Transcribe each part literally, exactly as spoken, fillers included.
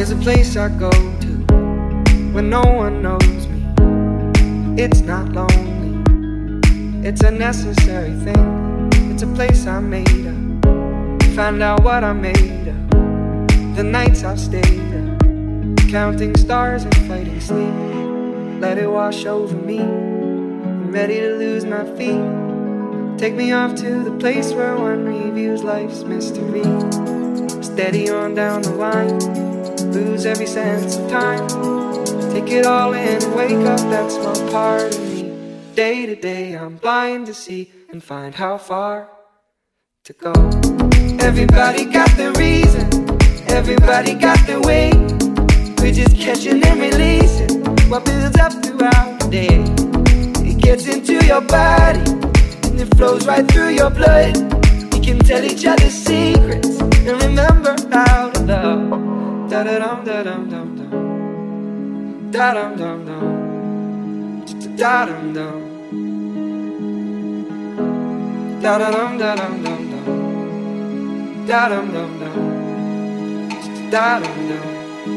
There's a place I go to when no one knows me. It's not lonely, it's a necessary thing. It's a place I made up, find out what I made of. The nights I've stayed up, counting stars and fighting sleep. Let it wash over me, I'm ready to lose my feet. Take me off to the place where one reviews life's mystery. Steady on down the line, lose every sense of time. Take it all in and wake up that small part of me. Day to day I'm blind to see and find how far to go. Everybody got their reason, everybody got their way. We're just catching and releasing what builds up throughout the day. It gets into your body and it flows right through your blood. We can tell each other secrets and remember how to love. Da da dum da dum dum dum, da dum dum dum, da dum dum, da da dum da dum dum dum, da dum dum dum, da dum dum.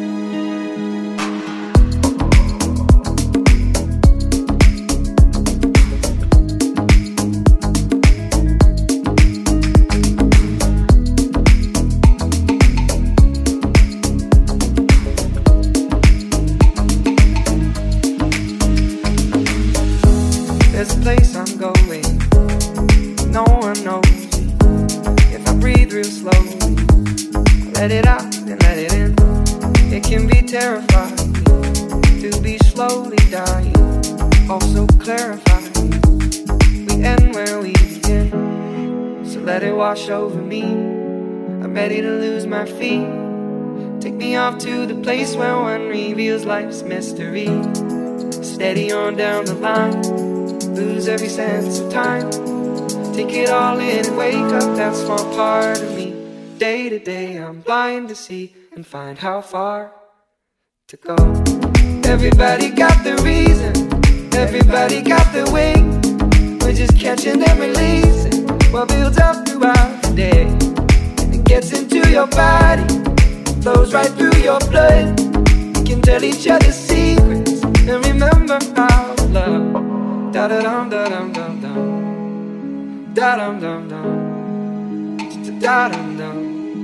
There's a place I'm going, no one knows me. If I breathe real slowly, I let it out and let it in. It can be terrifying to be slowly dying, also clarifying. We end where we begin, so let it wash over me. I'm ready to lose my feet. Take me off to the place where one reveals life's mystery. Steady on down the line, lose every sense of time. Take it all in and wake up that small part of me. Day to day I'm blind to see and find how far to go. Everybody got their reason, everybody got their way. We're just catching and releasing what builds up throughout the day. And it gets into your body, flows right through your blood. We can tell each other secrets and remember how to love. Da da dum da dum dum dum, da dum dum dum, da dum dum,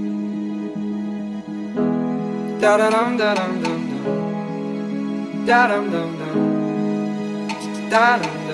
da da dum da dum dum dum, da dum dum dum, da dum.